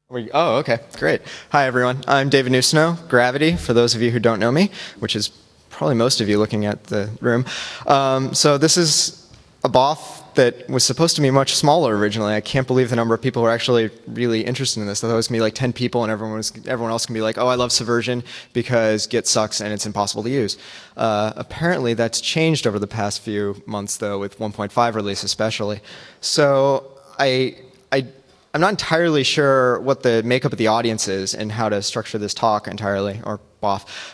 Oh, okay, great. Hi, everyone. I'm David Newsnow, Gravity, for those of you who don't know me, which is probably most of you looking at the room. So this is a BOF that was supposed to be much smaller originally. I can't believe the number of people who are actually really interested in this. I thought it was going to be like 10 people, and everyone else can be like, oh, I love Subversion because Git sucks and it's impossible to use. Apparently, that's changed over the past few months, though, with 1.5 release especially. So I'm not entirely sure what the makeup of the audience is and how to structure this talk entirely, or BOF.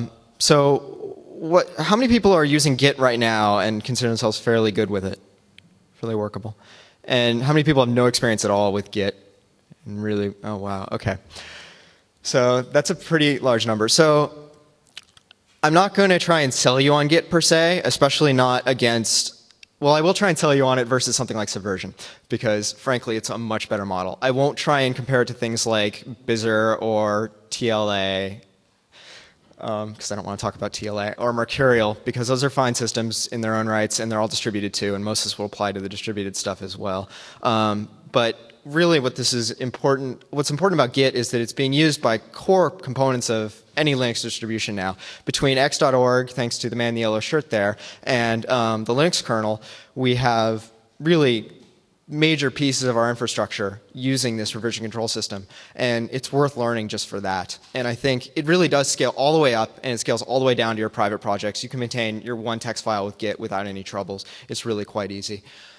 How many people are using Git right now and consider themselves fairly good with it, fairly workable? And how many people have no experience at all with Git? And really, oh wow, okay. So that's a pretty large number. So I'm not going to try and sell you on Git per se, especially not against. Well, I will try and tell you on it versus something like Subversion, because frankly, it's a much better model. I won't try and compare it to things like Bizzur or TLA, because I don't want to talk about TLA, or Mercurial, because those are fine systems in their own rights, and they're all distributed too, and most of this will apply to the distributed stuff as well. But really what's important about Git is that it's being used by core components of any Linux distribution now. Between x.org, thanks to the man in the yellow shirt there, and the Linux kernel, we have really major pieces of our infrastructure using this revision control system. And it's worth learning just for that. And I think it really does scale all the way up, and it scales all the way down to your private projects. You can maintain your one text file with Git without any troubles. It's really quite easy.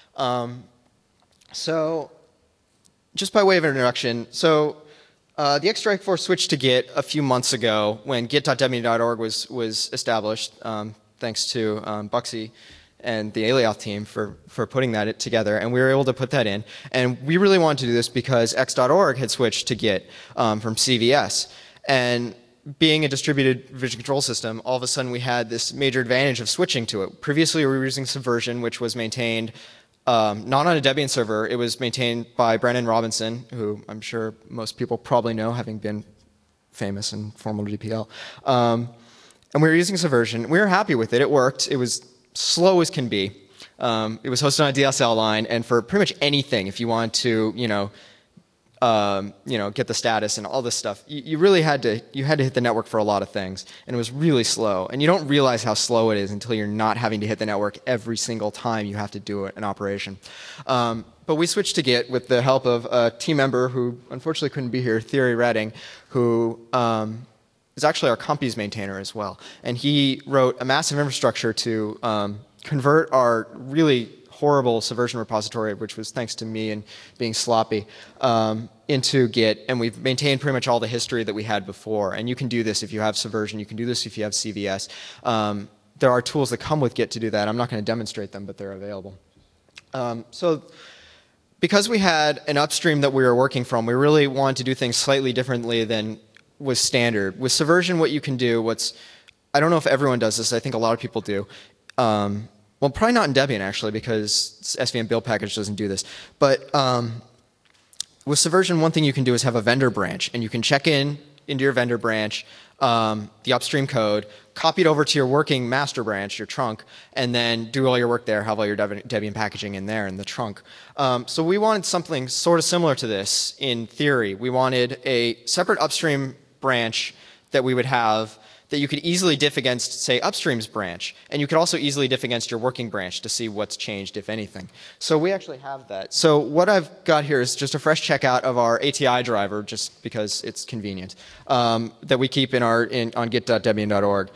So just by way of introduction, so the X-Strike4 switched to Git a few months ago when git.debian.org was established, thanks to Buxy and the Alioth team for putting that together, and we were able to put that in. And we really wanted to do this because x.org had switched to Git from CVS. And being a distributed revision control system, all of a sudden we had this major advantage of switching to it. Previously we were using Subversion, which was maintained not on a Debian server. It was maintained by Brennan Robinson, who I'm sure most people probably know, having been famous in formal GPL. And we were using Subversion. We were happy with it. It worked. It was slow as can be. It was hosted on a DSL line, and for pretty much anything, if you wanted to, get the status and all this stuff, you really had to hit the network for a lot of things, and it was really slow. And you don't realize how slow it is until you're not having to hit the network every single time you have to do an operation. But we switched to Git with the help of a team member who unfortunately couldn't be here, Thierry Redding, who is actually our Compies maintainer as well. And he wrote a massive infrastructure to convert our really horrible Subversion repository, which was thanks to me and being sloppy, into Git, and we've maintained pretty much all the history that we had before. And you can do this if you have Subversion, you can do this if you have CVS. There are tools that come with Git to do that. I'm not going to demonstrate them, but they're available. So because we had an upstream that we were working from, we really wanted to do things slightly differently than was standard. With Subversion, what you can do, I don't know if everyone does this, I think a lot of people do. Well, probably not in Debian, actually, because SVN build package doesn't do this. But with Subversion, one thing you can do is have a vendor branch, and you can check into your vendor branch the upstream code, copy it over to your working master branch, your trunk, and then do all your work there, have all your Debian packaging in there in the trunk. So we wanted something sort of similar to this in theory. We wanted a separate upstream branch that we would have that you could easily diff against, say, upstream's branch. And you could also easily diff against your working branch to see what's changed, if anything. So we actually have that. So what I've got here is just a fresh checkout of our ATI driver, just because it's convenient, that we keep on git.debian.org.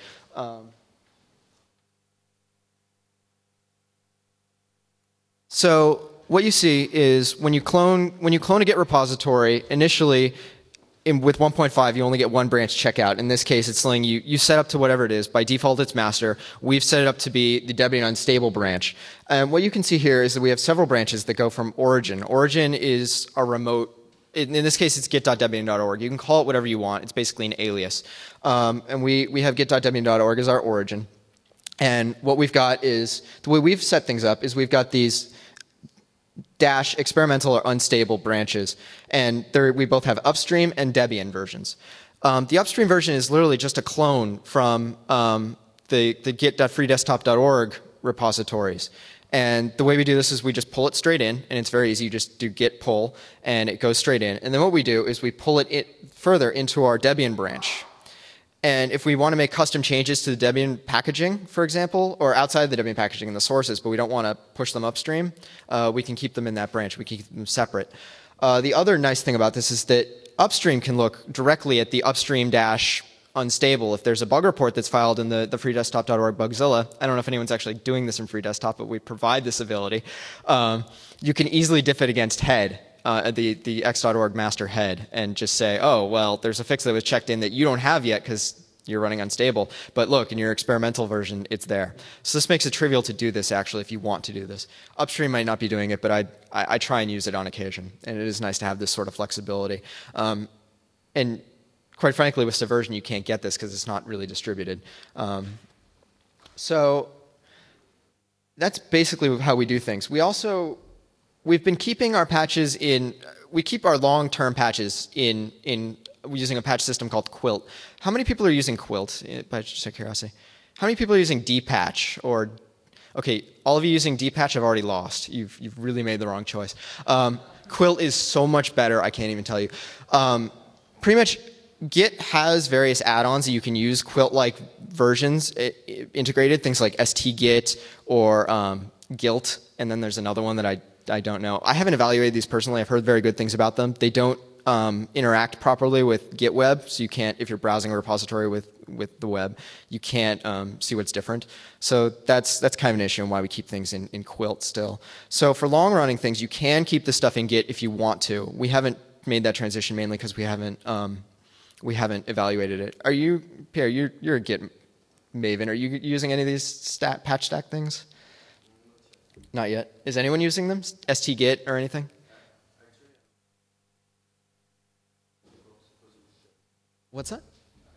So what you see is when you clone a Git repository, initially, with 1.5, you only get one branch checkout. In this case, it's letting you set up to whatever it is. By default, it's master. We've set it up to be the Debian unstable branch. And what you can see here is that we have several branches that go from origin. Origin is a remote. In this case, it's git.debian.org. You can call it whatever you want. It's basically an alias. And we have git.debian.org as our origin. And what we've got is, the way we've set things up is we've got these dash experimental or unstable branches. And we both have upstream and Debian versions. The upstream version is literally just a clone from the git.freedesktop.org repositories. And the way we do this is we just pull it straight in, and it's very easy. You just do git pull, and it goes straight in. And then what we do is we pull it further into our Debian branch. And if we want to make custom changes to the Debian packaging, for example, or outside the Debian packaging in the sources, but we don't want to push them upstream, we can keep them in that branch. We can keep them separate. The other nice thing about this is that upstream can look directly at the upstream dash unstable. If there's a bug report that's filed in the freedesktop.org Bugzilla, I don't know if anyone's actually doing this in FreeDesktop, but we provide this ability. You can easily diff it against head, the x.org master head, and just say, oh, well, there's a fix that was checked in that you don't have yet because you're running unstable. But look, in your experimental version, it's there. So this makes it trivial to do this, actually, if you want to do this. Upstream might not be doing it, but I try and use it on occasion. And it is nice to have this sort of flexibility. And quite frankly, with Subversion, you can't get this because it's not really distributed. So that's basically how we do things. We've been keeping our patches we keep our long-term patches in using a patch system called Quilt. How many people are using Quilt, by just out of curiosity? How many people are using dpatch? Okay, all of you using dpatch have already lost. You've really made the wrong choice. Quilt is so much better, I can't even tell you. Pretty much, Git has various add-ons that you can use, Quilt-like versions integrated, things like stgit or Gilt, and then there's another one that I don't know. I haven't evaluated these personally. I've heard very good things about them. They don't interact properly with GitWeb, so you can't, if you're browsing a repository with the web, you can't see what's different. So that's kind of an issue and why we keep things in Quilt still. So for long-running things, you can keep this stuff in Git if you want to. We haven't made that transition mainly because we haven't evaluated it. Are you, Pierre, you're a Git maven. Are you using any of these patch stack things? Not yet. Is anyone using them? stgit or anything? What's that?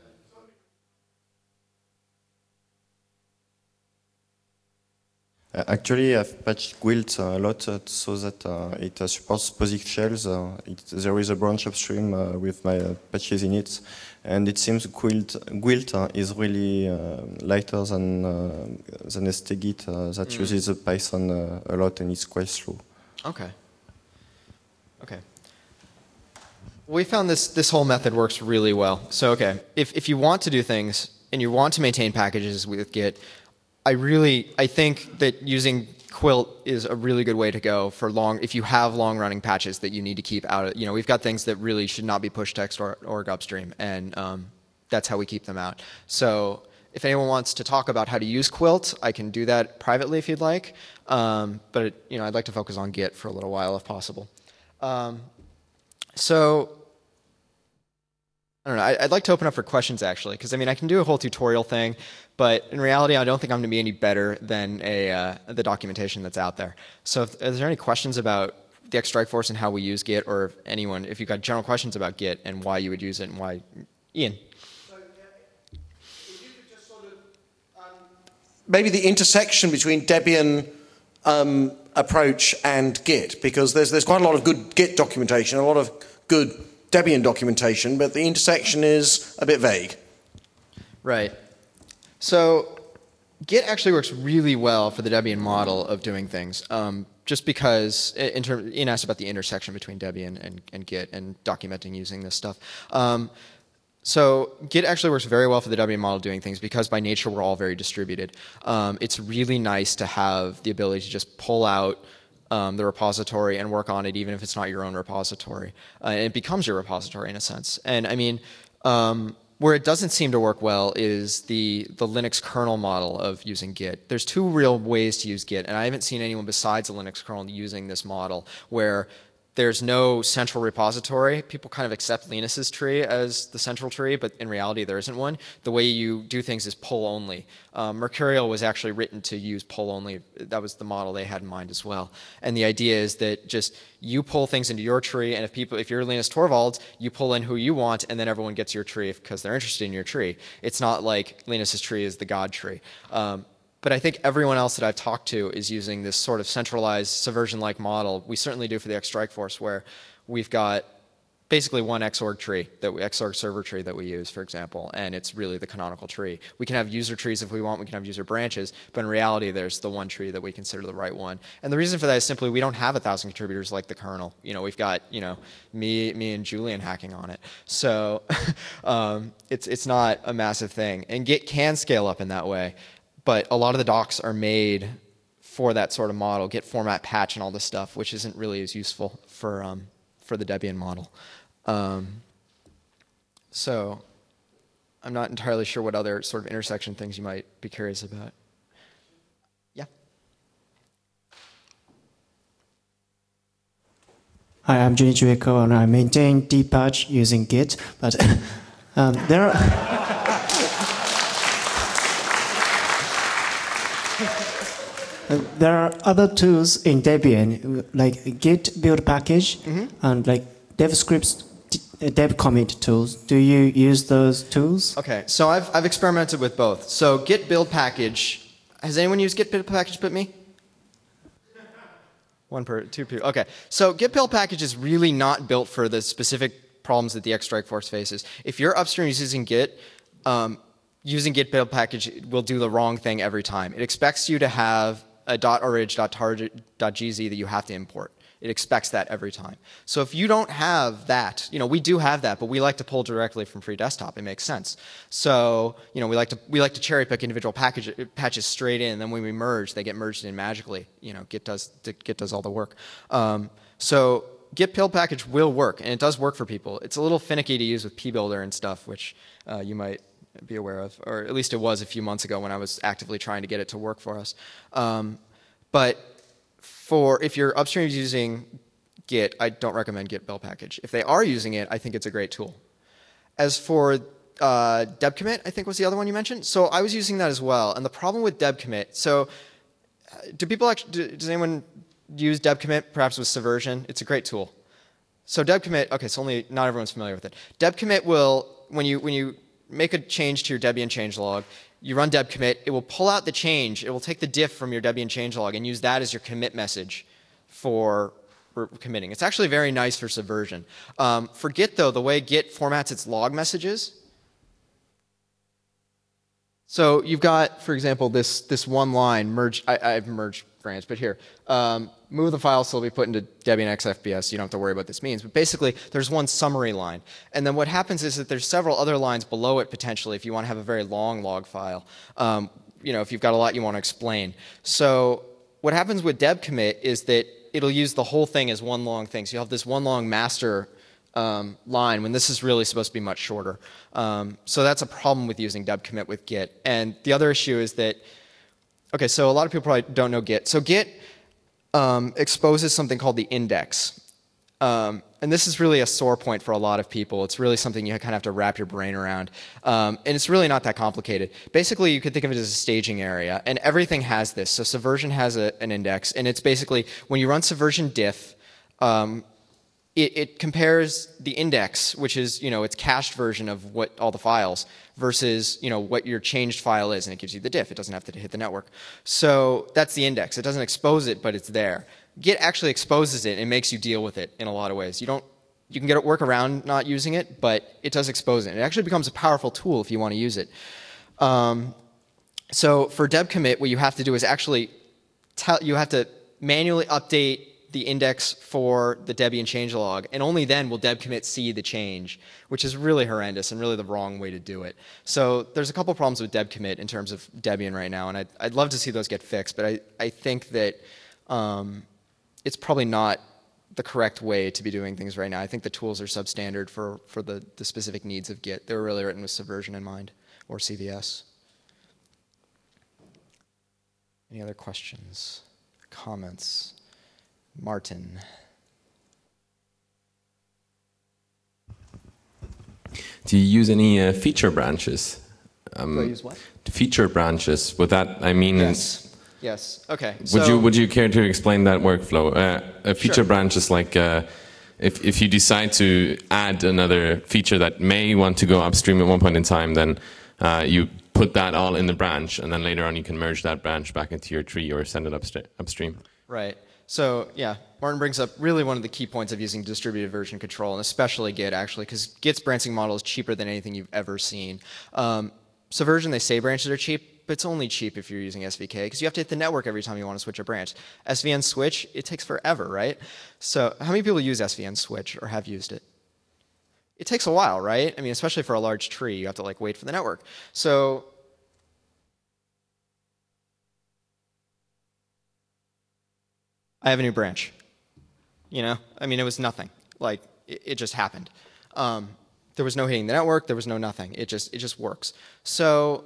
Actually, I've patched Gwilt a lot so that it supports POSIX shells. There is a branch upstream with my patches in it, and it seems Gwilt is really lighter than stgit that uses Python a lot, and it's quite slow. Okay. Okay. We found this whole method works really well. So okay, if you want to do things and you want to maintain packages with Git, I think that using Quilt is a really good way to go for if you have long-running patches that you need to keep out of, we've got things that really should not be pushed to x.org upstream, and that's how we keep them out. So if anyone wants to talk about how to use Quilt, I can do that privately if you'd like, but I'd like to focus on Git for a little while if possible. So I don't know. I'd like to open up for questions, actually, because I can do a whole tutorial thing, but in reality, I don't think I'm going to be any better than the documentation that's out there. So, is there any questions about the X-Strikeforce and how we use Git, or if you've got general questions about Git and why you would use it and why, Ian? So, if you could just sort of maybe the intersection between Debian approach and Git, because there's quite a lot of good Git documentation, a lot of good Debian documentation, but the intersection is a bit vague. Right. So Git actually works really well for the Debian model of doing things, just because Ian asked about the intersection between Debian and Git and documenting using this stuff. So Git actually works very well for the Debian model doing things because by nature we're all very distributed. It's really nice to have the ability to just pull out the repository and work on it even if it's not your own repository. And it becomes your repository in a sense. And where it doesn't seem to work well is the Linux kernel model of using Git. There's two real ways to use Git, and I haven't seen anyone besides the Linux kernel using this model where there's no central repository. People kind of accept Linus's tree as the central tree, but in reality there isn't one. The way you do things is pull only. Mercurial was actually written to use pull only. That was the model they had in mind as well. And the idea is that just you pull things into your tree, and if you're Linus Torvalds, you pull in who you want, and then everyone gets your tree because they're interested in your tree. It's not like Linus's tree is the God tree. But I think everyone else that I've talked to is using this sort of centralized Subversion-like model. We certainly do for the X-Strikeforce, where we've got basically one Xorg tree, Xorg server tree that we use, for example, and it's really the canonical tree. We can have user trees if we want, we can have user branches, but in reality there's the one tree that we consider the right one. And the reason for that is simply we don't have 1,000 contributors like the kernel. We've got, me and Julian hacking on it. So it's not a massive thing. And Git can scale up in that way, but a lot of the docs are made for that sort of model, Git format patch and all this stuff, which isn't really as useful for the Debian model. So I'm not entirely sure what other sort of intersection things you might be curious about. Yeah. Hi, I'm Junichi Ueko, and I maintain dpatch using Git, but there are... There are other tools in Debian, like Git build package and like DevScript's deb commit tools. Do you use those tools? Okay, so I've experimented with both. So Git build package, has anyone used Git build package but me? Two people. Okay, so Git build package is really not built for the specific problems that the X-Strike-Force faces. If your upstream is using Git, using Git build package will do the wrong thing every time. It expects you to have a .orig.target.gz that you have to import. It expects that every time. So if you don't have that, we do have that, but we like to pull directly from free desktop. It makes sense. So we like to cherry pick individual patches straight in, and then when we merge, they get merged in magically. Git does all the work. So Git build package will work, and it does work for people. It's a little finicky to use with pbuilder and stuff, which you might be aware of, or at least it was a few months ago when I was actively trying to get it to work for us. But if your upstream is using Git, I don't recommend Git build package. If they are using it, I think it's a great tool. As for debcommit, I think was the other one you mentioned. So I was using that as well. And the problem with debcommit, so does anyone use debcommit perhaps with Subversion? It's a great tool. So debcommit, okay, so not everyone's familiar with it. Debcommit will, when you make a change to your Debian changelog, you run debcommit, it will pull out the change, it will take the diff from your Debian changelog and use that as your commit message for committing. It's actually very nice for Subversion. For Git though, the way Git formats its log messages, so you've got, for example, this one line, merge, I've merged branch, but here, move the file so it'll be put into Debian XFBS. You don't have to worry about what this means. But basically, there's one summary line. And then what happens is that there's several other lines below it, potentially, if you want to have a very long log file. If you've got a lot you want to explain. So what happens with debcommit is that it'll use the whole thing as one long thing. So you'll have this one long master line when this is really supposed to be much shorter. So that's a problem with using debcommit with Git. And the other issue is that, okay, so a lot of people probably don't know Git. So Git exposes something called the index. And this is really a sore point for a lot of people. It's really something you kind of have to wrap your brain around. And it's really not that complicated. Basically, you could think of it as a staging area. And everything has this. So Subversion has an index. And it's basically, when you run Subversion diff, it compares the index, which is its cached version of what all the files, versus what your changed file is, and it gives you the diff. It doesn't have to hit the network. So that's the index. It doesn't expose it, but it's there. Git actually exposes it and makes you deal with it in a lot of ways. You can get it work around not using it, but it does expose it. It actually becomes a powerful tool if you want to use it. So for debcommit, what you have to do is actually you have to manually update the index for the Debian changelog, and only then will debcommit see the change, which is really horrendous and really the wrong way to do it. So there's a couple problems with debcommit in terms of Debian right now, and I'd love to see those get fixed, but I think that it's probably not the correct way to be doing things right now. I think the tools are substandard for the specific needs of Git. They were really written with Subversion in mind, or CVS. Any other questions, comments? Martin. Do you use any feature branches? Do I use what? Feature branches. With that, I mean. Yes. Yes. Okay. Would you care to explain that workflow? A feature Sure. branch is like if you decide to add another feature that may want to go upstream at one point in time, then you put that all in the branch, and then later on you can merge that branch back into your tree or send it upstream. Right. So yeah, Martin brings up really one of the key points of using distributed version control, and especially Git actually, because Git's branching model is cheaper than anything you've ever seen. Subversion, they say branches are cheap, but it's only cheap if you're using SVK, because you have to hit the network every time you want to switch a branch. SVN switch, it takes forever, right? So how many people use SVN switch or have used it? It takes a while, right? I mean, especially for a large tree, you have to like wait for the network. So I have a new branch. You know, I mean, it was nothing. Like it just happened. There was no hitting the network. There was no nothing. It just works. So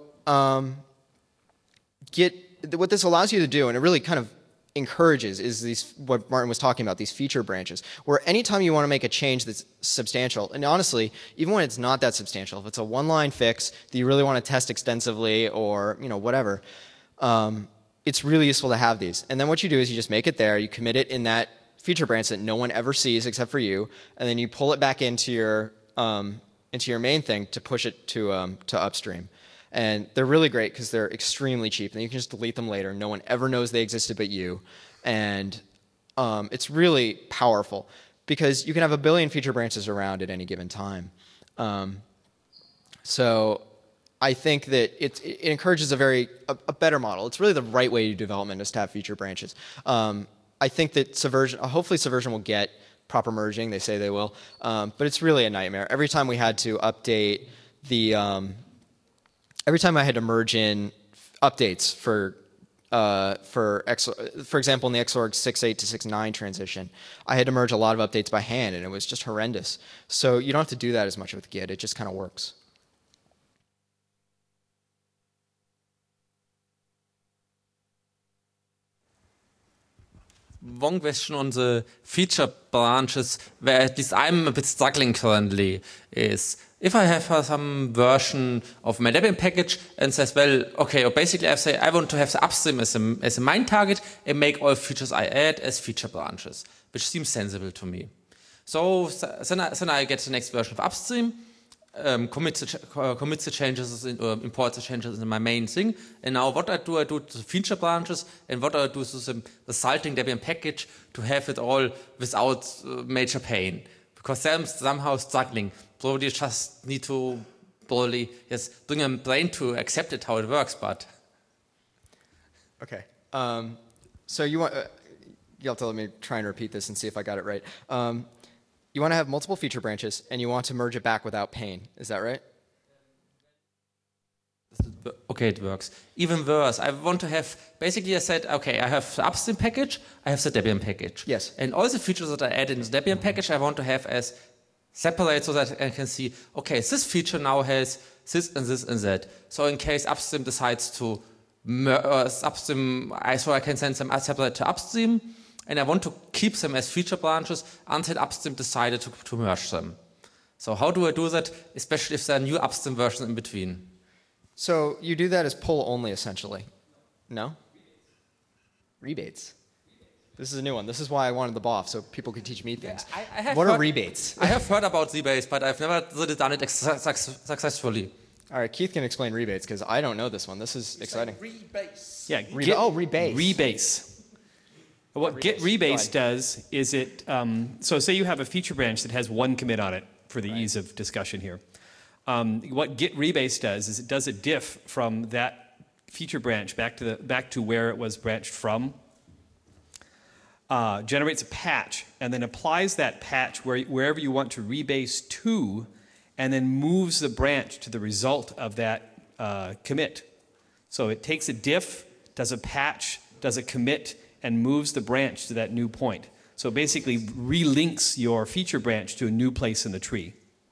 Git, what this allows you to do, and it really kind of encourages, is these, what Martin was talking about, these feature branches, where anytime you want to make a change that's substantial, and honestly, even when it's not that substantial, if it's a one-line fix that you really want to test extensively, or you know whatever, it's really useful to have these. And then what you do is you just make it there, you commit it in that feature branch that no one ever sees except for you, and then you pull it back into your main thing to push it to upstream. And they're really great because they're extremely cheap, and you can just delete them later. No one ever knows they existed but you. And it's really powerful because you can have a billion feature branches around at any given time. So I think that it encourages a better model. It's really the right way to do development is to have feature branches. I think that Subversion, hopefully Subversion will get proper merging. They say they will. But it's really a nightmare. Every time we had to update the... every time I had to merge in updates for example, in the Xorg 6.8 to 6.9 transition, I had to merge a lot of updates by hand, and it was just horrendous. So you don't have to do that as much with Git. It just kind of works. One question on the feature branches, where at least I'm a bit struggling currently, is if I have some version of my Debian package and says, well, okay, or basically I say I want to have the upstream as a main target and make all features I add as feature branches, which seems sensible to me. So then I get the next version of upstream, commit the changes or import the changes in my main thing. And now what I do the feature branches, and what I do is the resulting Debian package to have it all without major pain. Because I'm somehow struggling. Probably just need to bring a brain to accept it how it works, but... Okay. So you'll have to let me try and repeat this and see if I got it right. You want to have multiple feature branches, and you want to merge it back without pain. Is that right? Okay, it works. Even worse, I want to have, basically I said, okay, I have the upstream package, I have the Debian package. Yes. And all the features that I add in the Debian package, I want to have as separate so that I can see, okay, this feature now has this and this and that. So in case upstream decides to upstream, so I can send them separate to upstream, and I want to keep them as feature branches until upstream decided to merge them. So how do I do that, especially if there are new upstream versions in between? So you do that as pull only, essentially. No? Rebates. This is a new one. This is why I wanted the BOF, so people could teach me things. Yeah, what are rebates? I have heard about rebates, but I've never really done it successfully. All right, Keith can explain rebates, because I don't know this one. This is exciting. Rebase. Yeah, rebase. Rebase. What Git rebase does is it, so say you have a feature branch that has one commit on it for the ease of discussion here. What Git rebase does is it does a diff from that feature branch back to where it was branched from, generates a patch, and then applies that patch wherever you want to rebase to, and then moves the branch to the result of that commit. So it takes a diff, does a patch, does a commit, and moves the branch to that new point. So it basically relinks your feature branch to a new place in the tree.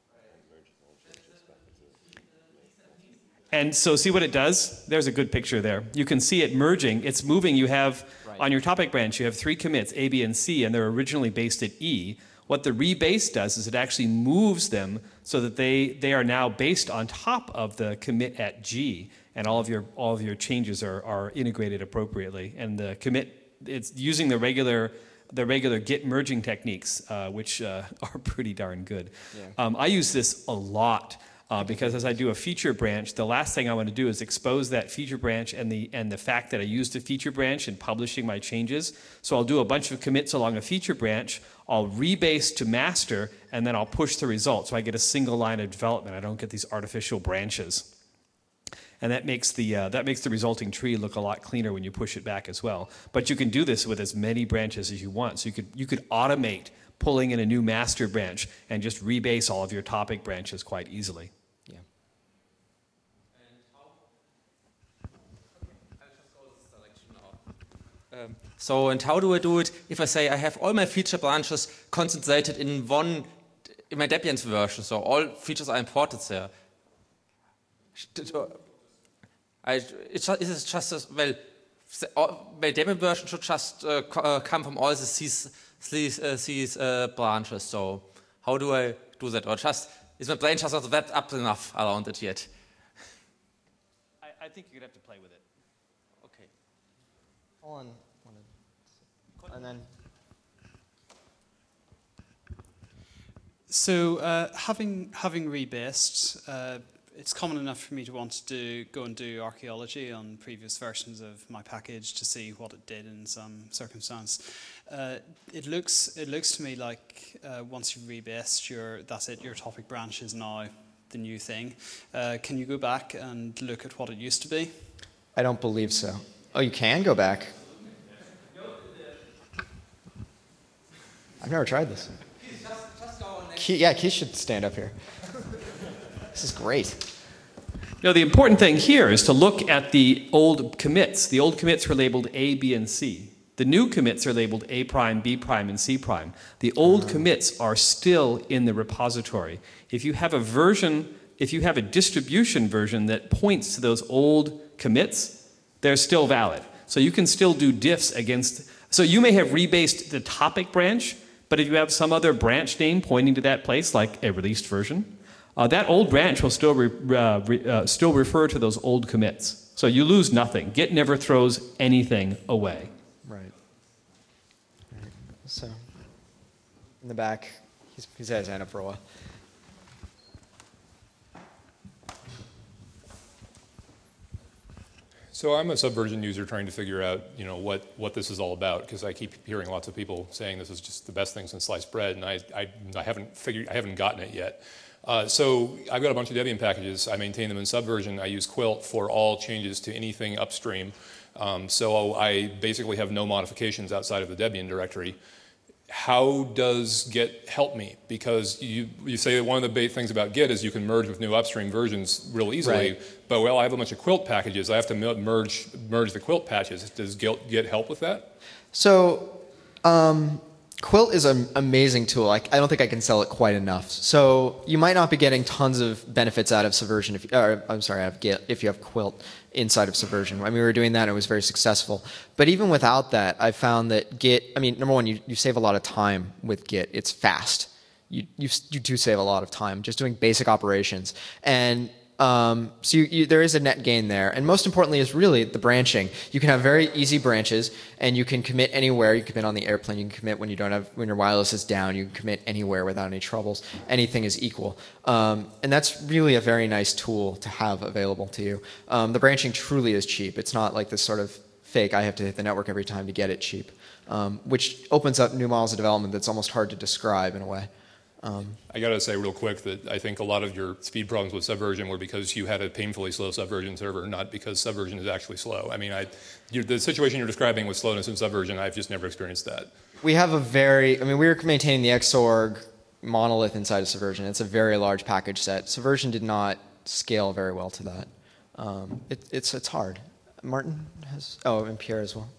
And so see what it does? There's a good picture there. You can see it merging. It's moving. You have, on your topic branch, you have 3 commits, A, B, and C, and they're originally based at E. What the rebase does is it actually moves them so that they are now based on top of the commit at G, and all of your changes are integrated appropriately. And the commit, it's using the regular Git merging techniques, which are pretty darn good. Yeah. I use this a lot. Because as I do a feature branch, the last thing I want to do is expose that feature branch and the fact that I used a feature branch in publishing my changes. So I'll do a bunch of commits along a feature branch, I'll rebase to master, and then I'll push the result. So I get a single line of development. I don't get these artificial branches. And that makes the resulting tree look a lot cleaner when you push it back as well. But you can do this with as many branches as you want. So you could automate pulling in a new master branch and just rebase all of your topic branches quite easily. Yeah. So, and how do I do it if I say I have all my feature branches concentrated in my Debian version, so all features are imported there. It's just as well. My Debian version should just come from all these branches. So how do I do that? Or is my brain just not that up enough around it yet? I think you'd have to play with it. Okay. Hold on. And then. So having rebased, it's common enough for me to want to go and do archaeology on previous versions of my package to see what it did in some circumstance. It looks to me like once you've rebased, that's it. Your topic branch is now the new thing. Can you go back and look at what it used to be? I don't believe so. Oh, you can go back. I've never tried this. Keith should stand up here. This is great. No, the important thing here is to look at the old commits. The old commits were labeled A, B, and C. The new commits are labeled A prime, B prime, and C prime. The old commits are still in the repository. If you have a distribution version that points to those old commits, they're still valid. So you can still do diffs against. So you may have rebased the topic branch, but if you have some other branch name pointing to that place, like a released version, that old branch will still refer to those old commits. So you lose nothing. Git never throws anything away. Right. So, in the back, he's had his hand up for a while. So I'm a Subversion user trying to figure out, what this is all about, because I keep hearing lots of people saying this is just the best thing since sliced bread, and I haven't gotten it yet. So I've got a bunch of Debian packages. I maintain them in Subversion. I use Quilt for all changes to anything upstream. So I basically have no modifications outside of the Debian directory. How does Git help me? Because you say that one of the big things about Git is you can merge with new upstream versions real easily. Right. But I have a bunch of Quilt packages. I have to merge the Quilt patches. Does Git help with that? So Quilt is an amazing tool. I don't think I can sell it quite enough. So you might not be getting tons of benefits out of Subversion, out of Git, if you have Quilt inside of Subversion. I mean, we were doing that and it was very successful. But even without that, I found that Git, number one, you save a lot of time with Git. It's fast. You do save a lot of time just doing basic operations. And so there is a net gain there. And most importantly is really the branching. You can have very easy branches and you can commit anywhere. You can commit on the airplane. You can commit when your wireless is down. You can commit anywhere without any troubles. Anything is equal. And that's really a very nice tool to have available to you. The branching truly is cheap. It's not like this sort of fake, I have to hit the network every time to get it cheap, which opens up new models of development that's almost hard to describe in a way. I got to say real quick that I think a lot of your speed problems with Subversion were because you had a painfully slow Subversion server, not because Subversion is actually slow. I mean, the situation you're describing with slowness in Subversion, I've just never experienced that. We have we were maintaining the Xorg monolith inside of Subversion. It's a very large package set. Subversion did not scale very well to that. It's hard. Martin has, and Pierre as well.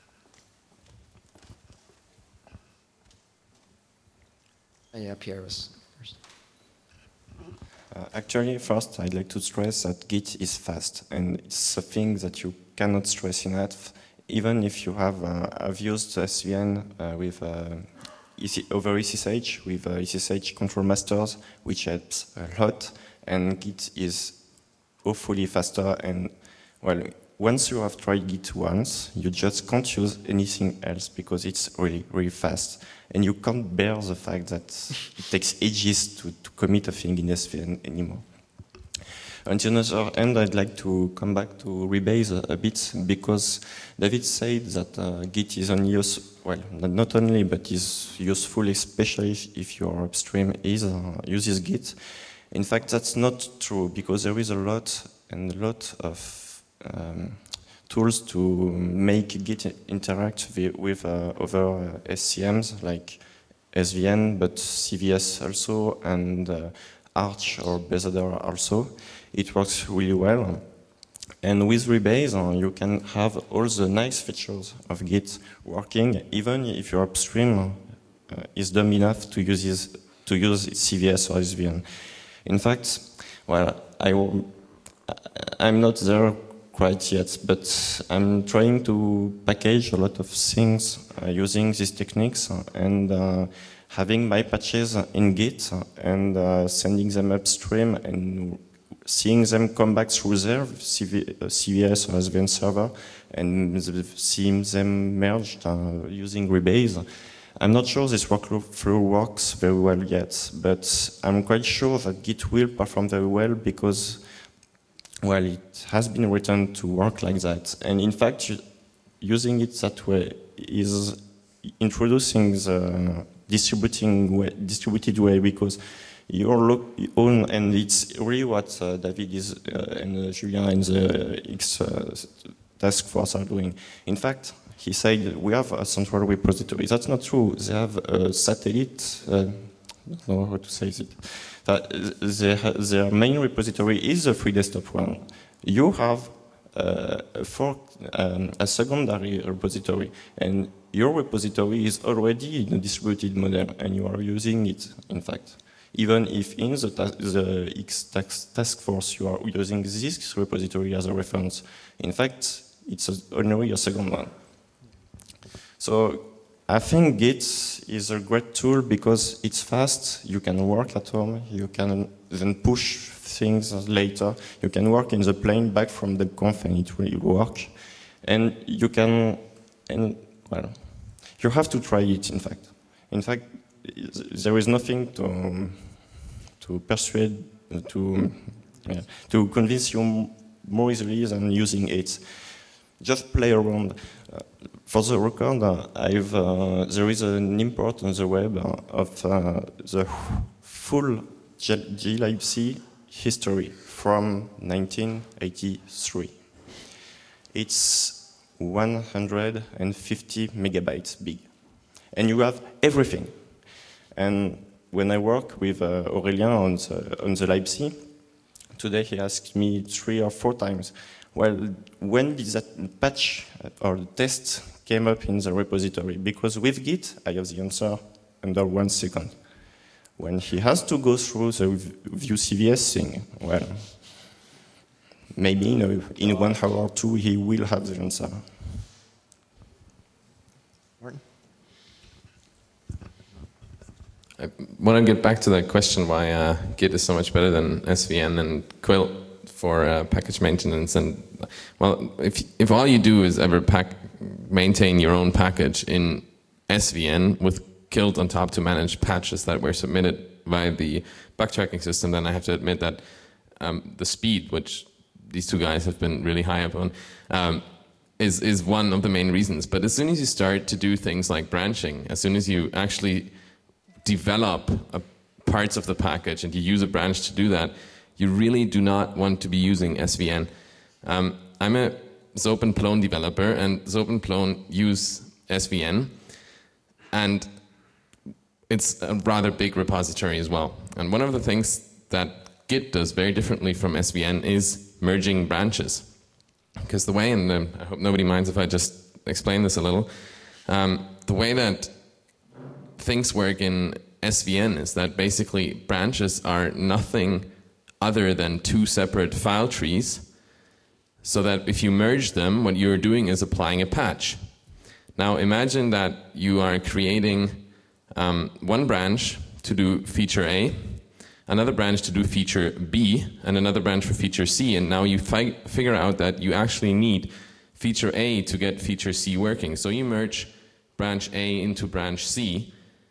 Yeah, Pierre was first. Actually, first, I'd like to stress that Git is fast, and it's a thing that you cannot stress enough. Even if you have, I've used SVN with over SSH, with SSH control masters, which helps a lot, and Git is awfully faster. And well, once you have tried Git once, you just can't use anything else because it's really, really fast. And you can't bear the fact that it takes ages to commit a thing in SVN anymore. On the other hand, I'd like to come back to Rebase a bit, because David said that Git is only not only, but is useful, especially if your upstream uses Git. In fact, that's not true, because there is a lot of tools to make Git interact with other SCMs like SVN, but CVS also, and Arch or Bezader also. It works really well. And with Rebase, you can have all the nice features of Git working, even if your upstream is dumb enough to use CVS or SVN. In fact, well, I'm not there quite yet, but I'm trying to package a lot of things using these techniques and having my patches in Git and sending them upstream and seeing them come back through their CVS or SVN server and seeing them merged using Rebase. I'm not sure this workflow works very well yet, but I'm quite sure that Git will perform very well because, well, it has been written to work like that. And in fact, using it that way is introducing the distributed way, because your own, and it's really what David and Julien and the X task force are doing. In fact, he said we have a central repository. That's not true. They have a satellite. I don't know how to say it. Their main repository is a free desktop one. You have a secondary repository, and your repository is already in a distributed model, and you are using it, in fact. Even if in the X task force you are using this repository as a reference, in fact, it's only a second one. So I think Git is a great tool because it's fast, you can work at home, you can then push things later, you can work in the plane back from the conf and it will work. And you can, well, you have to try it, in fact. In fact, there is nothing to persuade, to convince you more easily than using it. Just play around. For the record, there is an import on the web of the full glibc history from 1983. It's 150 megabytes big. And you have everything. And when I work with Aurélien on the libc, today he asked me 3 or 4 times, well, when did that patch or test came up in the repository? Because with Git, I have the answer under 1 second. When he has to go through the view CVS thing, well, maybe in 1 hour or 2, he will have the answer. Martin? I want to get back to that question why Git is so much better than SVN and Quilt for package maintenance. And well, if all you do is ever maintain your own package in SVN with Quilt on top to manage patches that were submitted by the bug tracking system, then I have to admit that the speed, which these two guys have been really high up on, is one of the main reasons. But as soon as you start to do things like branching, as soon as you actually develop parts of the package and you use a branch to do that, you really do not want to be using SVN. I'm a Zopenplone developer, and Zopenplone use SVN, and it's a rather big repository as well. And one of the things that Git does very differently from SVN is merging branches. Because the way, and I hope nobody minds if I just explain this a little, the way that things work in SVN is that basically branches are nothing other than 2 separate file trees, so that if you merge them, what you're doing is applying a patch. Now imagine that you are creating one branch to do feature A, another branch to do feature B, and another branch for feature C, and now you figure out that you actually need feature A to get feature C working. So you merge branch A into branch C,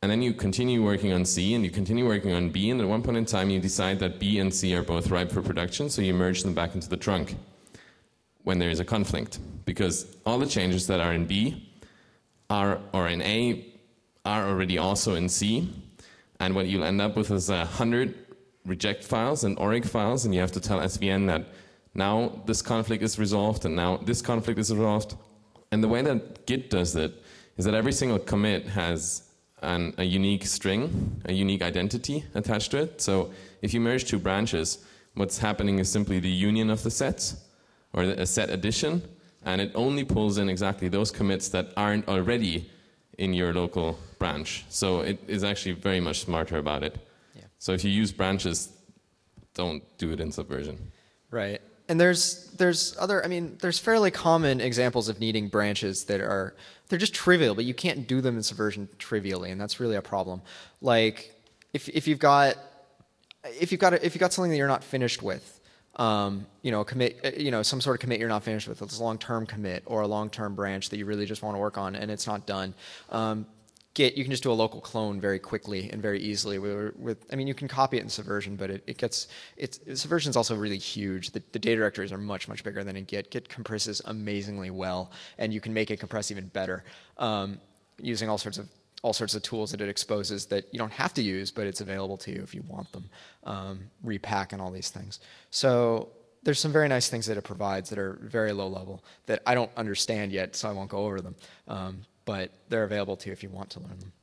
And then you continue working on C and you continue working on B, and at one point in time you decide that B and C are both ripe for production, so you merge them back into the trunk when there is a conflict. Because all the changes that are in B or in A are already also in C, and what you'll end up with is 100 reject files and ORIG files, and you have to tell SVN that now this conflict is resolved and now this conflict is resolved. And the way that Git does it is that every single commit has a unique string, a unique identity attached to it. So if you merge two branches, what's happening is simply the union of the sets, or a set addition, and it only pulls in exactly those commits that aren't already in your local branch. So it is actually very much smarter about it. Yeah. So if you use branches, don't do it in Subversion. Right. And there's other, I mean, there's fairly common examples of needing branches that are, they're just trivial, but you can't do them in Subversion trivially, and that's really a problem. Like, if you've got something that you're not finished with, commit, some sort of commit you're not finished with, it's a long-term commit or a long-term branch that you really just want to work on and it's not done. Git, you can just do a local clone very quickly and very easily. You can copy it in Subversion, but Subversion is also really huge. The data directories are much, much bigger than in Git. Git compresses amazingly well, and you can make it compress even better using all sorts of tools that it exposes that you don't have to use, but it's available to you if you want them. Repack and all these things. So there's some very nice things that it provides that are very low level that I don't understand yet, so I won't go over them. But they're available to you if you want to learn them.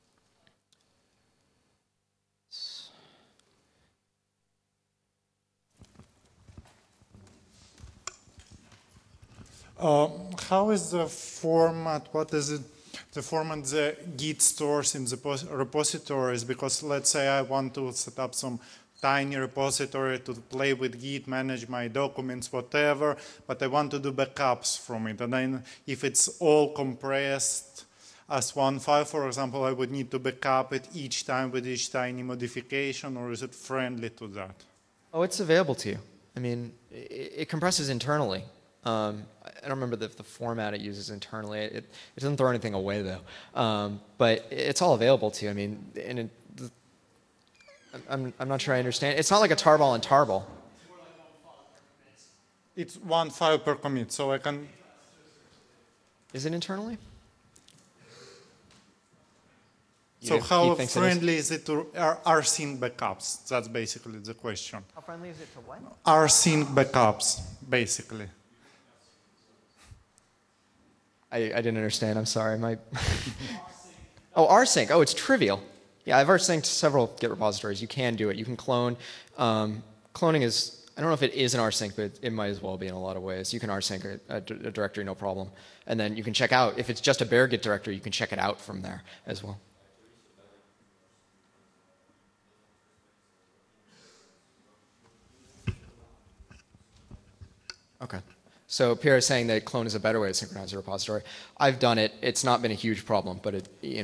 How is the format? What is it? The format the Git stores in the repositories? Because let's say I want to set up some tiny repository to play with Git, manage my documents, whatever, but I want to do backups from it. And then if it's all compressed as one file, for example, I would need to backup it each time with each tiny modification, or is it friendly to that? Oh, it's available to you. I mean, it compresses internally. I don't remember the format it uses internally. It doesn't throw anything away, though. But it's all available to you. I mean, and I'm not sure I understand. It's not like a tarball and tarball. It's one file per commit, so I can... Is it internally? So how friendly is it to rsync backups? That's basically the question. How friendly is it to what? Rsync backups, basically. I didn't understand. I'm sorry. Oh, rsync. Oh, it's trivial. Yeah, I've rsynced several Git repositories. You can do it. You can clone. Cloning is, I don't know if it is an rsync, but it might as well be in a lot of ways. You can rsync a directory, no problem. And then you can check out, if it's just a bare Git directory, you can check it out from there as well. Okay. So Pierre is saying that clone is a better way to synchronize a repository. I've done it. It's not been a huge problem, but you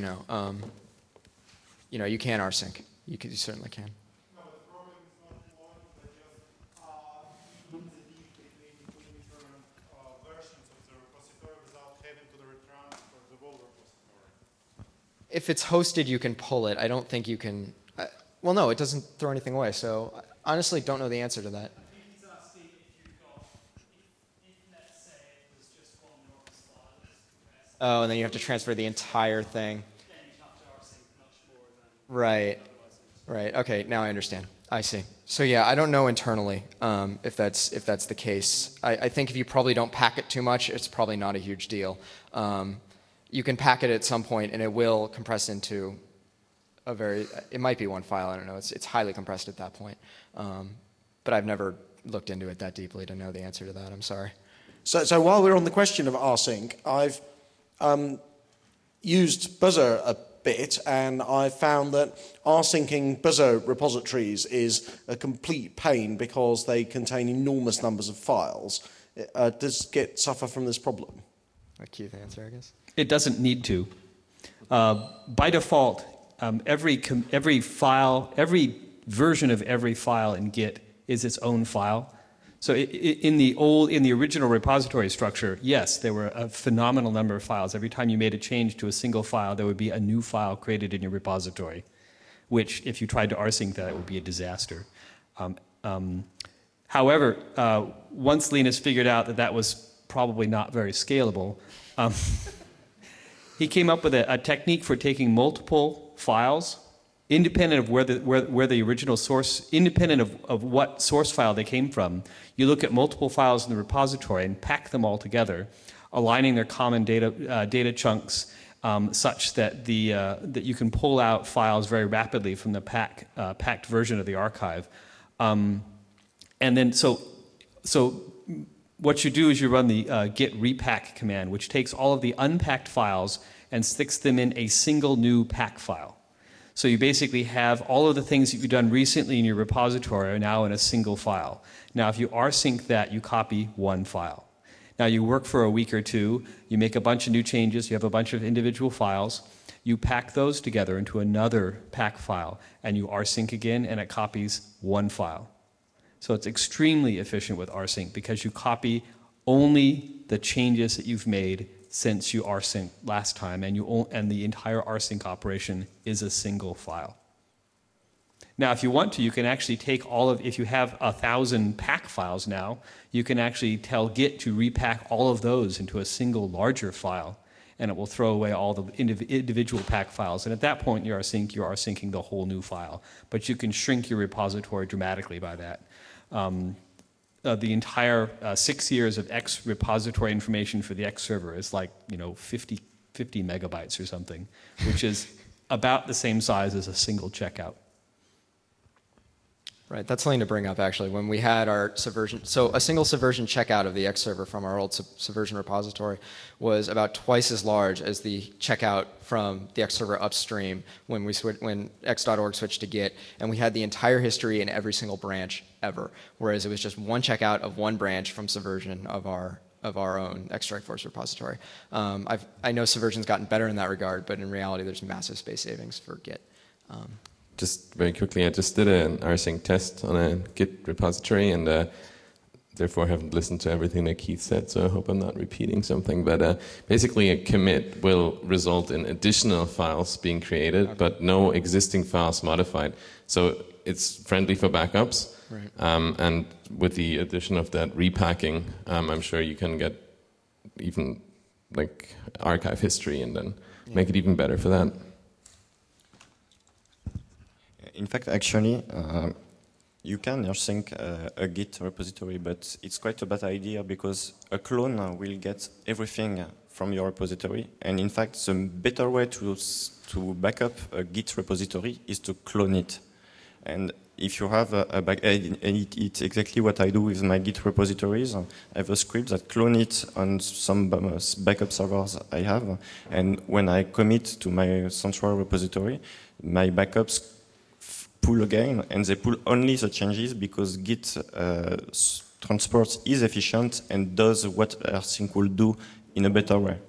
can rsync. You certainly can. No, the problem is not clone, but just the link between different versions of the repository without having to retransfer the whole repository. If it's hosted, you can pull it. I don't think you can. Well, no, it doesn't throw anything away. So I honestly don't know the answer to that. Oh, and then you have to transfer the entire thing. Right. Right. Okay. Now I understand. I see. So yeah, I don't know internally if that's the case. I think if you probably don't pack it too much, it's probably not a huge deal. You can pack it at some point, and it will compress into it might be one file. I don't know. It's highly compressed at that point. But I've never looked into it that deeply to know the answer to that. I'm sorry. So while we're on the question of rsync, I've used Buzzer a bit, and I've found that rsyncing Buzzer repositories is a complete pain because they contain enormous numbers of files. Does Git suffer from this problem? A Keith answer, I guess. It doesn't need to. By default, every file, every version of every file in Git is its own file. So in the original repository structure, yes, there were a phenomenal number of files. Every time you made a change to a single file, there would be a new file created in your repository, which if you tried to rsync that, it would be a disaster. However, once Linus figured out that that was probably not very scalable, he came up with a technique for taking multiple files, independent of where the original source, independent of what source file they came from. You look at multiple files in the repository and pack them all together, aligning their common data chunks such that that you can pull out files very rapidly from the packed version of the archive. And then so what you do is you run the git repack command, which takes all of the unpacked files and sticks them in a single new pack file. So you basically have all of the things that you've done recently in your repository are now in a single file. Now, if you rsync that, you copy one file. Now, you work for a week or two, you make a bunch of new changes, you have a bunch of individual files, you pack those together into another pack file, and you rsync again, and it copies one file. So it's extremely efficient with rsync because you copy only the changes that you've made since you rsync last time, and the entire rsync operation is a single file. Now, if you want to, you can actually take if you have 1,000 pack files now, you can actually tell Git to repack all of those into a single larger file, and it will throw away all the individual pack files. And at that point, you're rsyncing the whole new file. But you can shrink your repository dramatically by that. The entire 6 years of X repository information for the X server is like 50 megabytes or something, which is about the same size as a single checkout. Right, that's something to bring up actually. When we had our Subversion, so a single Subversion checkout of the X server from our old Subversion repository was about twice as large as the checkout from the X server upstream when x.org switched to Git, and we had the entire history in every single branch ever, whereas it was just one checkout of one branch from Subversion of our own X-Strike-Force repository. I know Subversion's gotten better in that regard, but in reality, there's massive space savings for Git. Just very quickly, I just did an rsync test on a Git repository, and therefore haven't listened to everything that Keith said, so I hope I'm not repeating something. But basically, a commit will result in additional files being created, but no existing files modified. So it's friendly for backups, right. And with the addition of that repacking, I'm sure you can get even like archive history and then make it even better for that. In fact, actually, you can rsync a Git repository, but it's quite a bad idea because a clone will get everything from your repository. And in fact, the better way to back up a Git repository is to clone it. And if you have it's exactly what I do with my Git repositories. I have a script that clone it on some backup servers I have. And when I commit to my central repository, my backups pull again, and they pull only the changes because Git transport is efficient and does what rsync will do in a better way.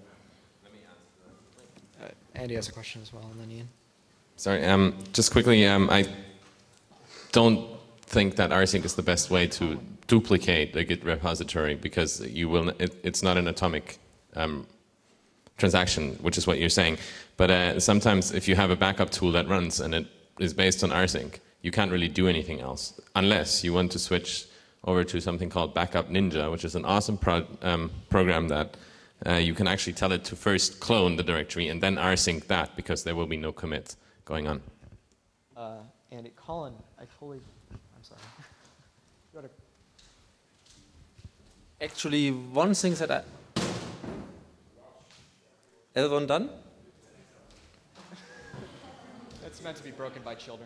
Andy has a question as well, and then Ian. Sorry, just quickly, I don't think that rsync is the best way to duplicate a Git repository because it's not an atomic transaction, which is what you're saying. But sometimes if you have a backup tool that runs and it is based on rsync, you can't really do anything else unless you want to switch over to something called Backup Ninja, which is an awesome program that you can actually tell it to first clone the directory and then rsync that because there will be no commit going on. Andy, Colin, I'm sorry. Actually, one thing that everyone done? It's meant to be broken by children.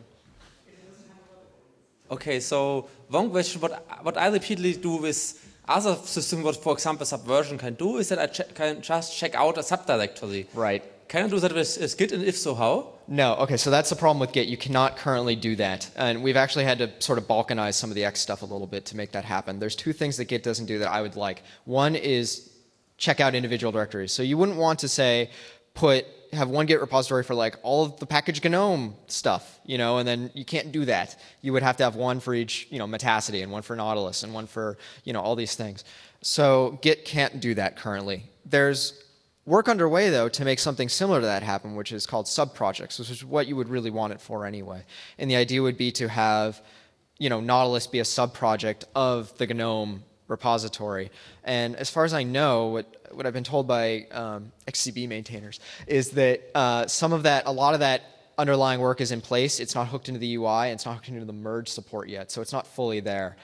Okay, so one question, what I repeatedly do with other systems, what for example Subversion can do, is that I can just check out a subdirectory. Right. Can I do that with Git, and if so, how? No, okay, so that's the problem with Git. You cannot currently do that. And we've actually had to sort of balkanize some of the X stuff a little bit to make that happen. There's two things that Git doesn't do that I would like. One is check out individual directories. So you wouldn't want to say, put have one Git repository for like all of the package GNOME stuff, you know, and then you can't do that. You would have to have one for each, you know, Metacity and one for Nautilus and one for, you know, all these things. So Git can't do that currently. There's work underway, though, to make something similar to that happen, which is called subprojects, which is what you would really want it for anyway. And the idea would be to have, you know, Nautilus be a subproject of the GNOME repository. And as far as I know, what I've been told by XCB maintainers is that a lot of that underlying work is in place. It's not hooked into the UI, and it's not hooked into the merge support yet, so it's not fully there.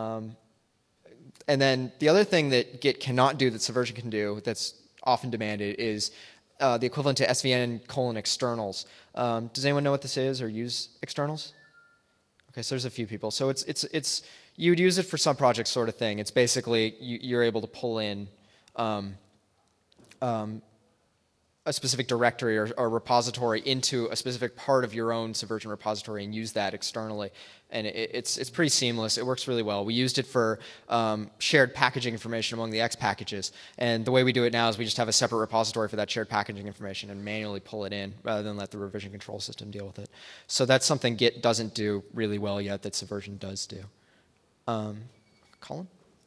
And then the other thing that Git cannot do that Subversion can do that's often demanded is the equivalent to svn::externals. Does anyone know what this is or use externals? Okay, so there's a few people. So it's you would use it for some projects sort of thing. It's basically you're able to pull in a specific directory or repository into a specific part of your own Subversion repository and use that externally. And it's pretty seamless. It works really well. We used it for shared packaging information among the X packages. And the way we do it now is we just have a separate repository for that shared packaging information and manually pull it in rather than let the revision control system deal with it. So that's something Git doesn't do really well yet that Subversion does do. Colin?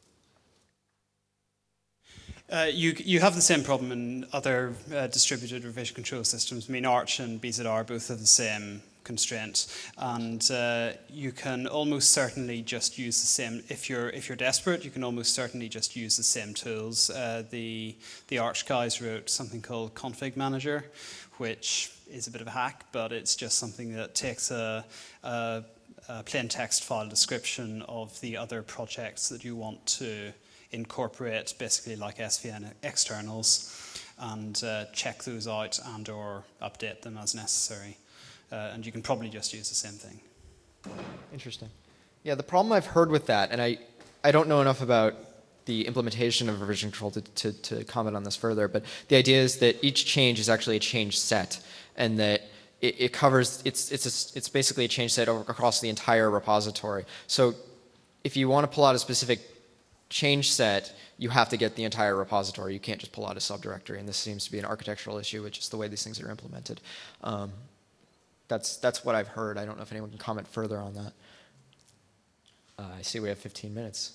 You have the same problem in other distributed revision control systems. I mean, Arch and BZR both have the same constraint, and you can almost certainly just use the same. If you're desperate, you can almost certainly just use the same tools. The Arch guys wrote something called Config Manager, which is a bit of a hack, but it's just something that takes a plain text file description of the other projects that you want to incorporate, basically like SVN externals, and check those out and or update them as necessary. And you can probably just use the same thing. Interesting. Yeah, the problem I've heard with that, and I don't know enough about the implementation of revision control to comment on this further, but the idea is that each change is actually a change set, and that it covers, it's basically a change set across the entire repository. So if you want to pull out a specific change set, you have to get the entire repository. You can't just pull out a subdirectory, and this seems to be an architectural issue, which is the way these things are implemented. That's what I've heard. I don't know if anyone can comment further on that. I see we have 15 minutes.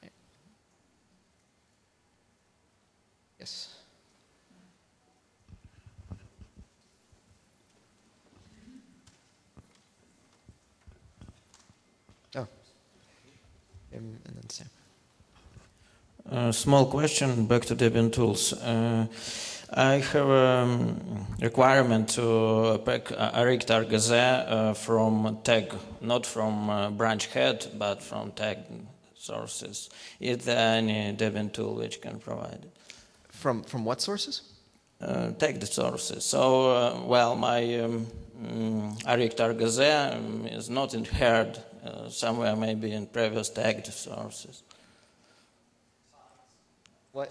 Yes. Oh. And then Sam. Small question back to Debian tools. I have a requirement to pack arictar-gz from tag, not from branch head, but from tag sources. Is there any Debian tool which can provide it? From what sources? Tagged sources. So, well, my arictar-gz is not inhered somewhere, maybe in previous tagged sources. What?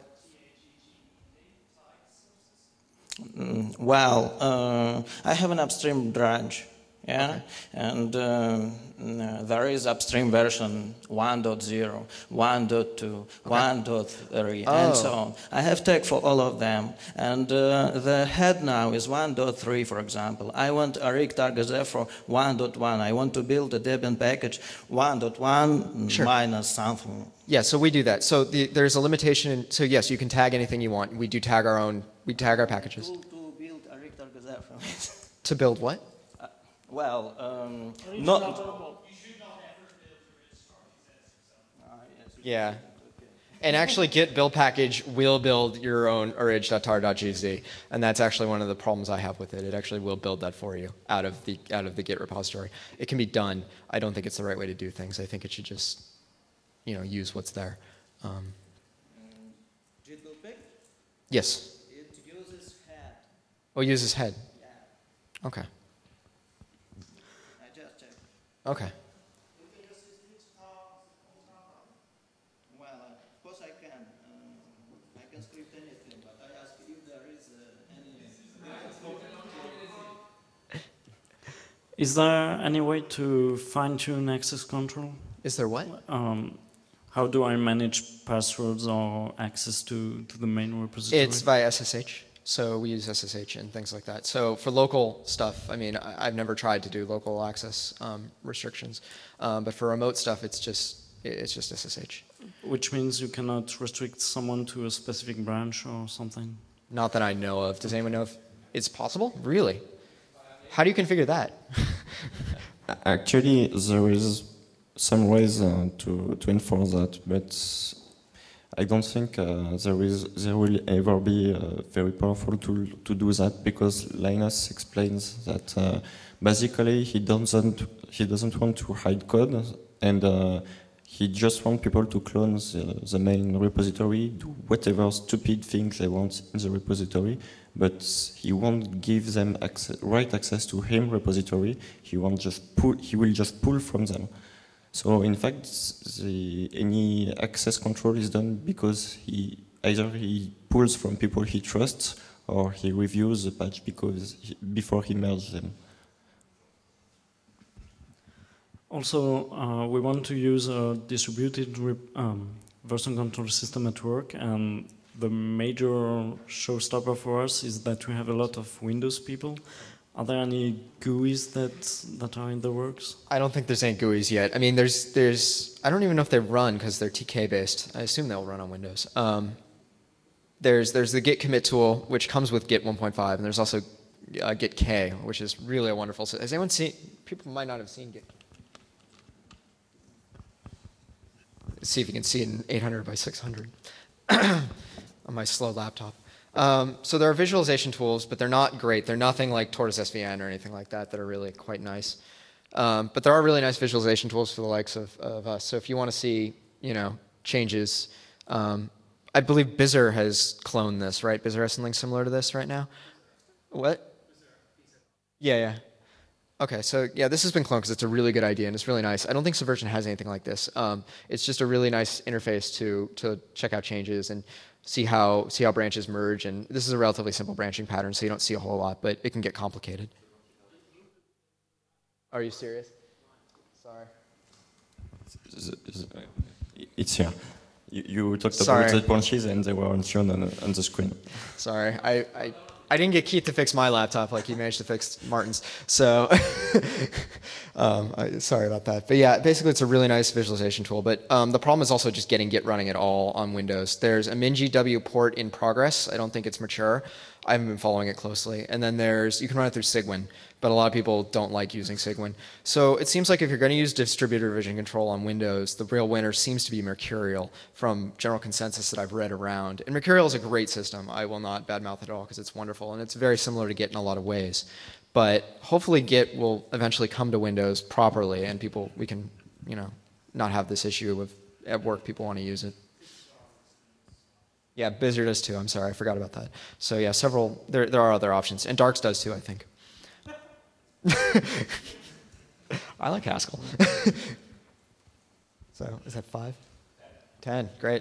Well, I have an upstream branch, yeah, okay. And there is upstream version 1.0, 1.2, okay. 1.3, and so on. I have tag for all of them, and the head now is 1.3, for example. I want arictar-gz for 1.1. I want to build a Debian package 1.1 sure. minus something. Yeah, so we do that. So there's a limitation. So yes, you can tag anything you want. We do tag our own. We tag our packages. To build arictar-gz from it. To build what? Well, not. You should not ever build your Yeah. And actually, Git build package will build your own orig.tar.gz, and that's actually one of the problems I have with it. It actually will build that for you out of the Git repository. It can be done. I don't think it's the right way to do things. I think it should just, use what's there. Git build package? Yes. It uses head. Oh, it uses head. Yeah. Okay. I just checked. Okay. Well, of course I can. I can script anything, but I ask if there is any. Is there any way to fine-tune access control? Is there what? How do I manage passwords or access to the main repository? It's via SSH. So we use SSH and things like that. So for local stuff, I mean, I've never tried to do local access restrictions, but for remote stuff, it's just SSH. Which means you cannot restrict someone to a specific branch or something? Not that I know of. Does anyone know if it's possible? Really? How do you configure that? Actually, there is some ways to enforce that, but I don't think there will ever be a very powerful tool to do that, because Linus explains that basically he doesn't want to hide code, and he just wants people to clone the main repository, do whatever stupid things they want in the repository, but he won't give them write access to him repository. He will just pull from them. So in fact, any access control is done because either he pulls from people he trusts, or he reviews the patch before he merges them. Also, we want to use a distributed version control system at work, and the major showstopper for us is that we have a lot of Windows people. Are there any GUIs that are in the works? I don't think there's any GUIs yet. I mean, there's I don't even know if they run because they're TK based. I assume they'll run on Windows. There's the Git commit tool, which comes with Git 1.5, and there's also Git K, which is really a wonderful. Has anyone seen? People might not have seen Git. Let's see if you can see it in 800 by 600 on my slow laptop. So there are visualization tools, but they're not great. They're nothing like Tortoise SVN or anything like that are really quite nice. But there are really nice visualization tools for the likes of us. So if you want to see, changes, I believe Bizzer has cloned this, right? Bizzer has something similar to this right now. What? Yeah. Okay, so yeah, this has been cloned because it's a really good idea and it's really nice. I don't think Subversion has anything like this. It's just a really nice interface to check out changes and see how branches merge. And this is a relatively simple branching pattern, so you don't see a whole lot, but it can get complicated. Are you serious? Sorry. It's here. You talked about the branches and they weren't shown on the screen. Sorry, I didn't get Keith to fix my laptop like he managed to fix Martin's, so sorry about that. But yeah, basically it's a really nice visualization tool, but the problem is also just getting Git running at all on Windows. There's a MinGW port in progress. I don't think it's mature. I haven't been following it closely. And then you can run it through Cygwin, but a lot of people don't like using Cygwin. So it seems like if you're going to use distributed version control on Windows, the real winner seems to be Mercurial from general consensus that I've read around. And Mercurial is a great system. I will not badmouth it at all because it's wonderful, and it's very similar to Git in a lot of ways. But hopefully Git will eventually come to Windows properly, and we can, not have this issue of at work people want to use it. Yeah, Bizzer does too. I'm sorry, I forgot about that. So yeah, there are other options. And Darks does too, I think. I like Haskell. So, is that 5? 10, great.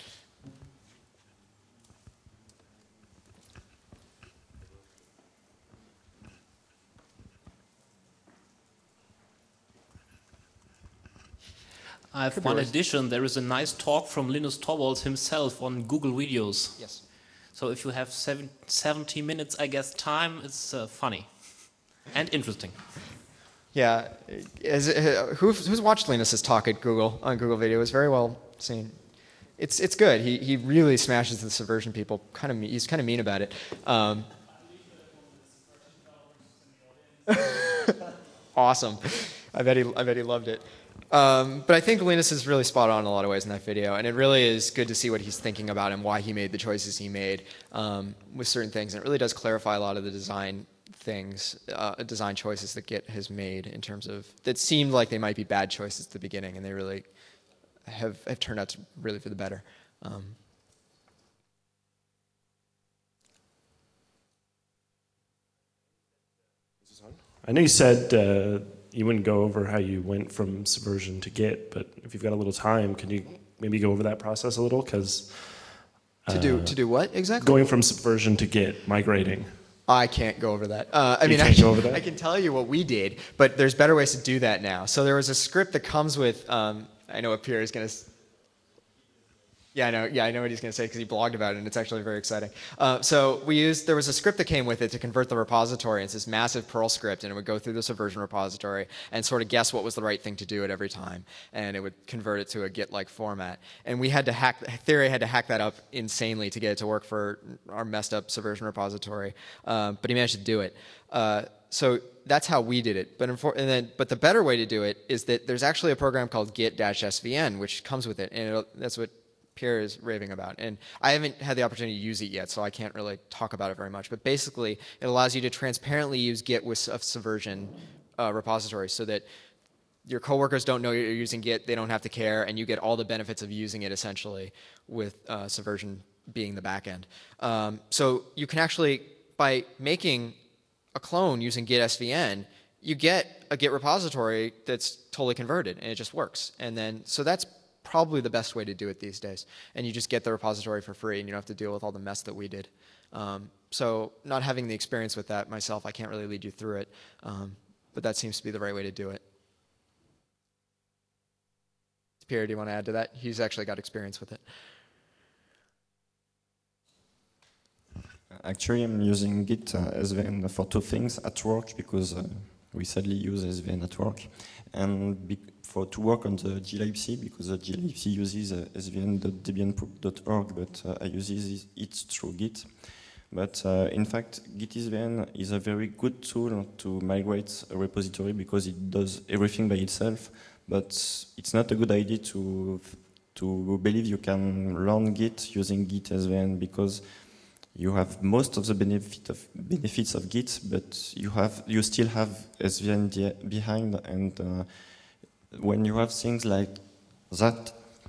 I have one addition. There is a nice talk from Linus Torvalds himself on Google Videos. Yes. So if you have 70 minutes, I guess, time, it's funny and interesting. Yeah. Who's watched Linus's talk at Google on Google Video? It was very well seen. It's good. He really smashes the Subversion people. He's kind of mean about it. Awesome. I bet he loved it. But I think Linus is really spot on in a lot of ways in that video, and it really is good to see what he's thinking about and why he made the choices he made with certain things. And it really does clarify a lot of the design choices that Git has made in terms of that seemed like they might be bad choices at the beginning, and they really have turned out to really for the better. I know you said you wouldn't go over how you went from Subversion to Git, but if you've got a little time, can you maybe go over that process a little? Because to do what exactly? Going from Subversion to Git, migrating. I can't go over that. I can tell you what we did, but there's better ways to do that now. So there was a script that comes with. I know what Pierre is going to. Yeah, I know. Yeah, I know what he's going to say because he blogged about it, and it's actually very exciting. So there was a script that came with it to convert the repository. It's this massive Perl script, and it would go through the Subversion repository and sort of guess what was the right thing to do at every time, and it would convert it to a Git-like format. And we had to Theory had to hack that up insanely to get it to work for our messed up Subversion repository, but he managed to do it. So that's how we did it. But the better way to do it is that there's actually a program called Git-SVN, which comes with it, and that's what Pierre is raving about. And I haven't had the opportunity to use it yet, so I can't really talk about it very much. But basically, it allows you to transparently use Git with a Subversion repository so that your coworkers don't know you're using Git, they don't have to care, and you get all the benefits of using it essentially with Subversion being the backend. So you can actually, by making a clone using Git-SVN, you get a Git repository that's totally converted, and it just works. And then, so that's probably the best way to do it these days. And you just get the repository for free, and you don't have to deal with all the mess that we did. So not having the experience with that myself, I can't really lead you through it. But that seems to be the right way to do it. Pierre, do you want to add to that? He's actually got experience with it. Actually, I'm using Git SVN for two things at work, because we sadly use SVN at work, and to work on the glibc, because the glibc uses svn.debian.org, but I use it through Git. But in fact, Git-SVN is a very good tool to migrate a repository because it does everything by itself, but it's not a good idea to believe you can learn Git using Git-SVN, because you have most of the benefits of Git, but you still have SVN behind, and when you have things like that,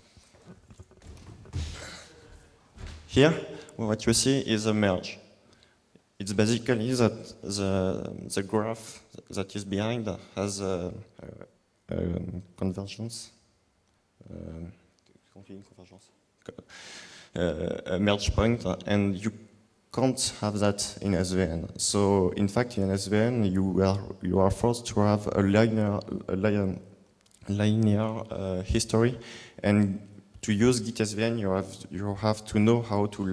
here, what you see is a merge. It's basically that the graph that is behind has a convergence, a merge point, and you can't have that in SVN. So, in fact, in SVN, you are forced to have a linear history, and to use Git-SVN, you have to know how to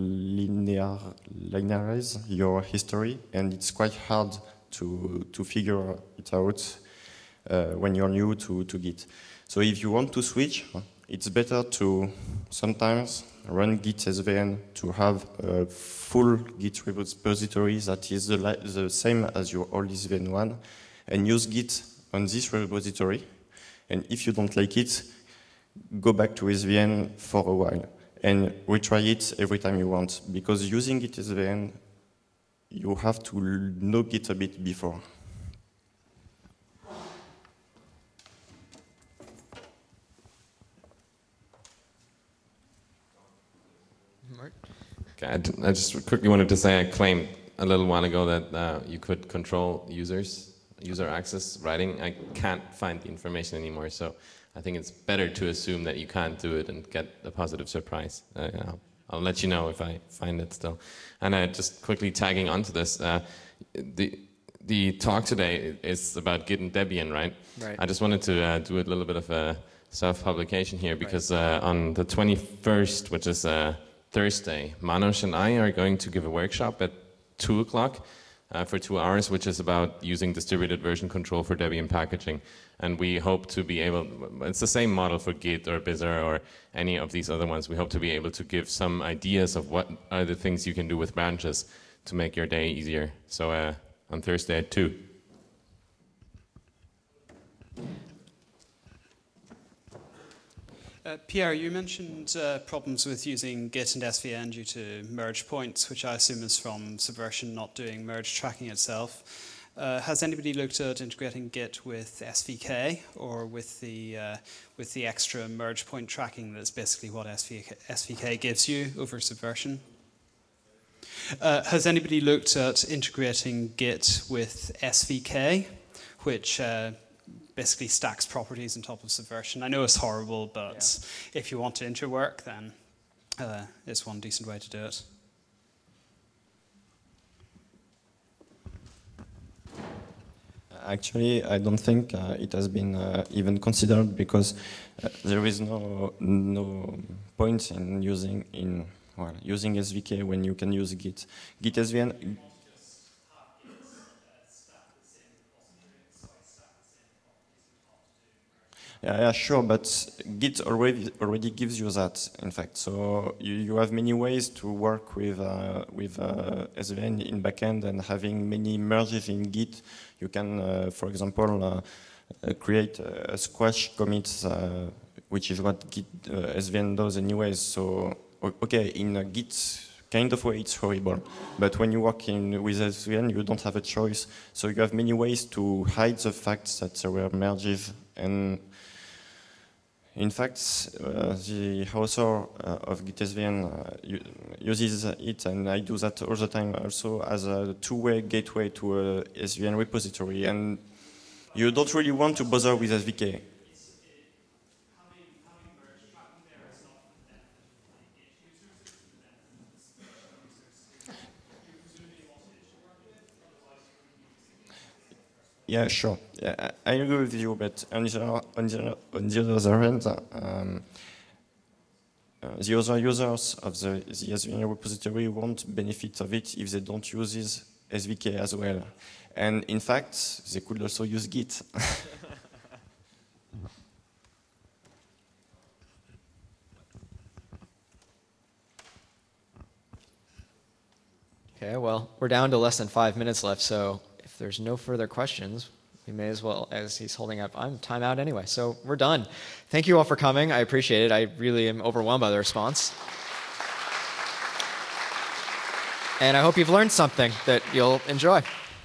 linearize your history, and it's quite hard to figure it out when you're new to Git. So if you want to switch, it's better to sometimes run Git-SVN to have a full Git repository that is the same as your old SVN one, and use Git on this repository. And if you don't like it, go back to SVN for a while and retry it every time you want, because using Git-SVN, you have to know Git a bit before. Okay, I just quickly wanted to say I claimed a little while ago that you could control user access writing. I can't find the information anymore, so I think it's better to assume that you can't do it and get a positive surprise. I'll let you know if I find it still. And just quickly tagging onto this, the talk today is about Git and Debian, right? Right. I just wanted to do a little bit of a self-publication here, because on the 21st, which is Thursday, Manoj and I are going to give a workshop at 2 o'clock for 2 hours, which is about using distributed version control for Debian packaging. And we hope to be able, it's the same model for Git or Bizzar or any of these other ones. We hope to be able to give some ideas of what are the things you can do with branches to make your day easier. So on Thursday at 2. Pierre, you mentioned problems with using Git and SVN due to merge points, which I assume is from Subversion not doing merge tracking itself. Has anybody looked at integrating Git with SVK or with the extra merge point tracking that's basically what SVK gives you over Subversion? Has anybody looked at integrating Git with SVK, which basically stacks properties on top of Subversion? I know it's horrible, but if you want to interwork, then it's one decent way to do it. Actually, I don't think it has been even considered, because There is no point in using SVK when you can use Git. Git SVN. Yeah, sure, but Git already gives you that, in fact. So you have many ways to work with SVN in backend, and having many merges in Git. You can, for example, create a squash commit, which is what Git SVN does anyways. So okay, in a Git kind of way, it's horrible. But when you work with SVN, you don't have a choice. So you have many ways to hide the fact that there were merges. And in fact, the author of GitSVN uses it, and I do that all the time also, as a two-way gateway to a SVN repository. And you don't really want to bother with SVK. Yeah, sure. Yeah, I agree with you, but on the other hand, the other users of the SVN repository won't benefit of it if they don't use SVK as well. And in fact, they could also use Git. Okay, well, we're down to less than 5 minutes left, so if there's no further questions, we may as well, as he's holding up, I'm time out anyway. So we're done. Thank you all for coming. I appreciate it. I really am overwhelmed by the response. And I hope you've learned something that you'll enjoy.